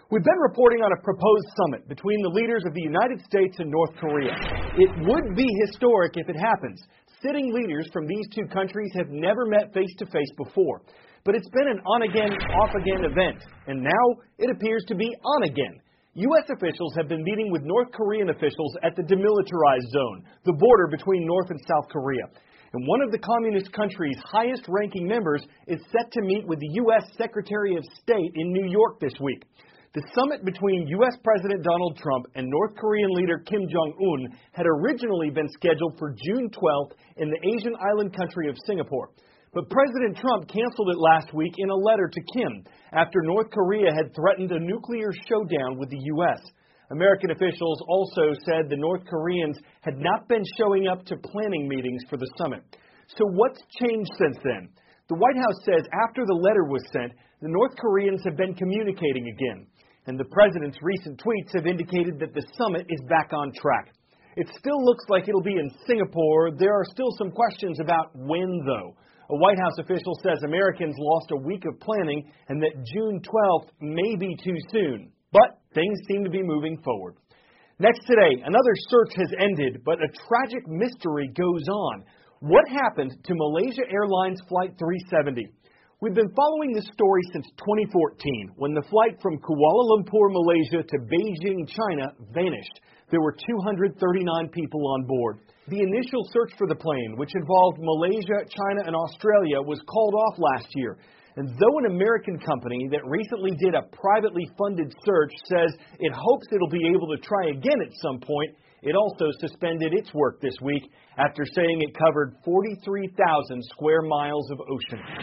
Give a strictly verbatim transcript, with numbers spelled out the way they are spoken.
We've been reporting on a proposed summit between the leaders of the United States and North Korea. It would be historic if it happens. Sitting leaders from these two countries have never met face-to-face before. But it's been an on-again, off-again event, and now it appears to be on-again. U S officials have been meeting with North Korean officials at the demilitarized zone, the border between North and South Korea. And one of the communist country's highest-ranking members is set to meet with the U S Secretary of State in New York this week. The summit between U S President Donald Trump and North Korean leader Kim Jong-un had originally been scheduled for June twelfth in the Asian island country of Singapore. But President Trump canceled it last week in a letter to Kim after North Korea had threatened a nuclear showdown with the U S. American officials also said the North Koreans had not been showing up to planning meetings for the summit. So what's changed since then? The White House says after the letter was sent, the North Koreans have been communicating again. And the president's recent tweets have indicated that the summit is back on track. It still looks like it'll be in Singapore. There are still some questions about when, though. A White House official says Americans lost a week of planning and that June twelfth may be too soon. But things seem to be moving forward. Next today, another search has ended, but a tragic mystery goes on. What happened to Malaysia Airlines Flight three seventy? We've been following this story since twenty fourteen, when the flight from Kuala Lumpur, Malaysia to Beijing, China vanished. There were two hundred thirty-nine people on board. The initial search for the plane, which involved Malaysia, China, and Australia, was called off last year. And though an American company that recently did a privately funded search says it hopes it'll be able to try again at some point, it also suspended its work this week after saying it covered forty-three thousand square miles of ocean.